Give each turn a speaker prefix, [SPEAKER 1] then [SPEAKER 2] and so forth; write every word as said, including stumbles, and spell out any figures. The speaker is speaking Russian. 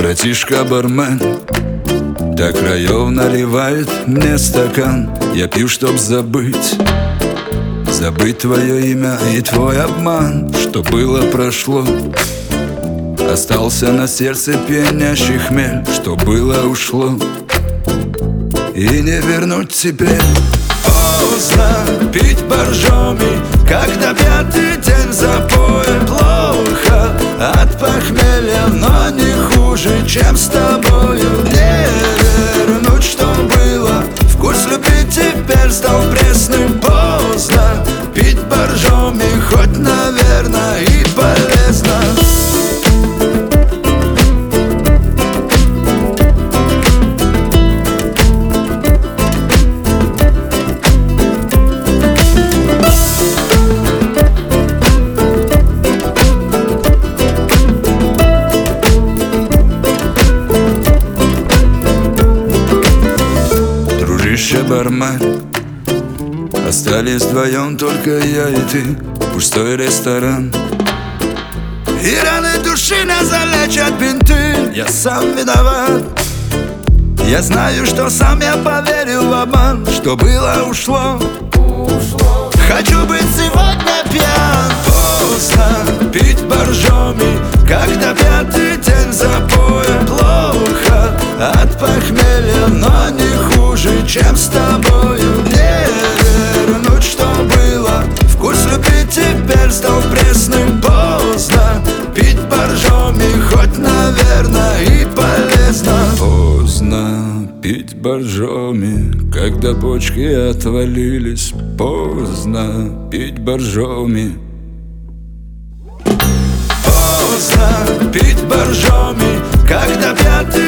[SPEAKER 1] Братишка-бармен до краев наливает мне стакан. Я пью, чтоб забыть, забыть твое имя и твой обман. Что было, прошло, остался на сердце пьянящий хмель. Что было, ушло, и не вернуть теперь. Поздно пить боржоми, когда пятый день запоя. Плохо от похмелья, но не хуже, чем с тобою. Не вернуть, что было, вкус любви теперь стал пресным. Поздно пить боржоми, хоть, наверное, и полезно. Бармен, остались вдвоем только я и ты. Пустой ресторан, и раны души не залечат бинты. Я сам виноват. Я знаю, что сам я поверил в обман. Что было, ушло, ушло. Хочу быть сегодня пьян. Поздно пить боржоми, когда пятый день запоя. Плохо от похмелья, но не хуже, чем с тобою. Не вернуть, что было, вкус любви теперь стал пресным. Поздно пить боржоми, хоть, наверное, и полезно. Поздно пить боржоми, когда почки отвалились. Поздно пить боржоми. Поздно пить боржоми, когда пятый